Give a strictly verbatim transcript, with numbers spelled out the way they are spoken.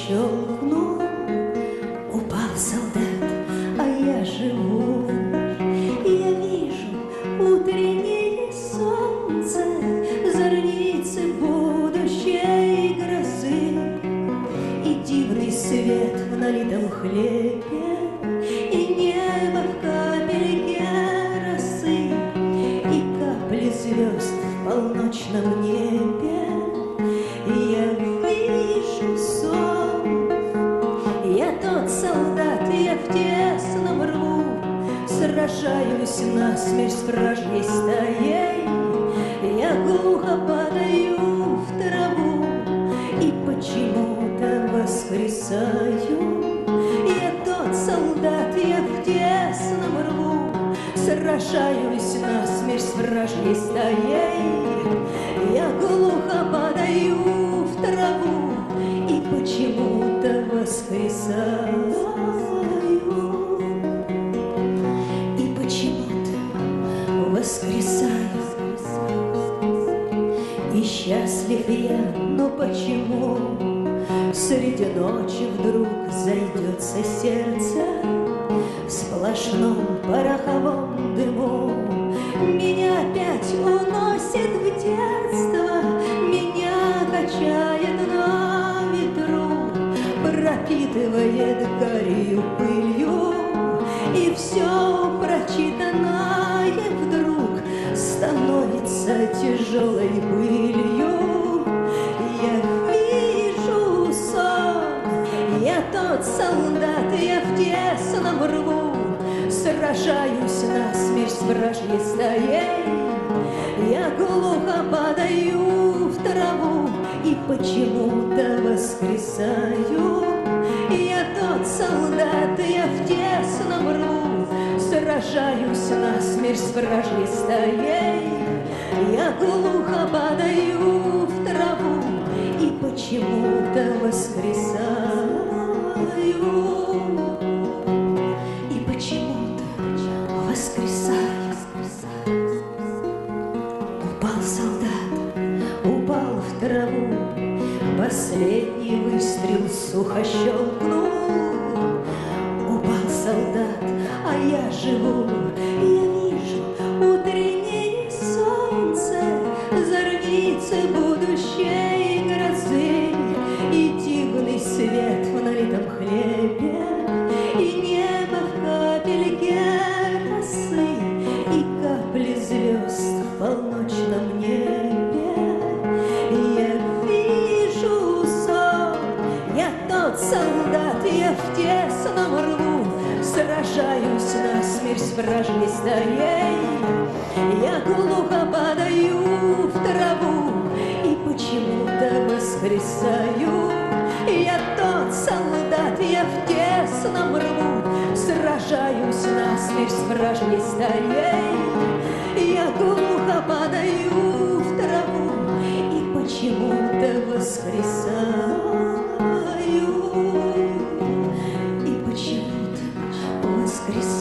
щелкнул, упал солдат, а я живу. Я вижу утреннее солнце, зорницы будущей грозы, и дивный свет в налитом хлебе, и небо в капельке росы, и капли звезд в полночном небе. Я вижу сон. Я тот солдат, я в тесном рву, сражаюсь насмерть с вражьей стаей. Я глухо падаю в траву и почему-то воскресаю. Я тот солдат, я в тесном рву, сражаюсь насмерть с вражьей стаей. Я глухо падаю в траву и почему-то воскресаю. И почему-то воскресаю. И счастлив я, но почему среди ночи вдруг зайдется сердце в сплошном пороховом дыму? Меня опять уносит в детство, меня качает на ветру, пропитывает гарью пылью, и все прочитанное вдруг становится тяжелой былью. Я вижу сон. Я тот солдат, я в тесном рву, сражаюсь насмерть с вражьей стаей. Я глухо падаю в траву и почему-то воскресаю. Я тот солдат, я в тесном рву, сражаюсь насмерть с вражьей стаей. Я глухо падаю в траву и почему-то воскресаю. И почему-то воскресаю. Упал солдат, упал в траву, последний выстрел сухо щелкнул. Упал солдат, а я живу. Я вижу утреннее солнце, зорницы будущей грозы, и дивный свет в налитом хлебе, и небо в капельке росы, и капли звезд в полночном небе. Я вижу сон. Я тот солдат, я в тесном рву, сражаюсь насмерть с вражьей стаей. Я глухо падаю в траву и почему-то воскресаю. Я тот солдат, я в тесном рву, сражаюсь насмерть с вражьей стаей. Я глухо падаю в траву и почему-то воскресаю. И почему-то воскресаю.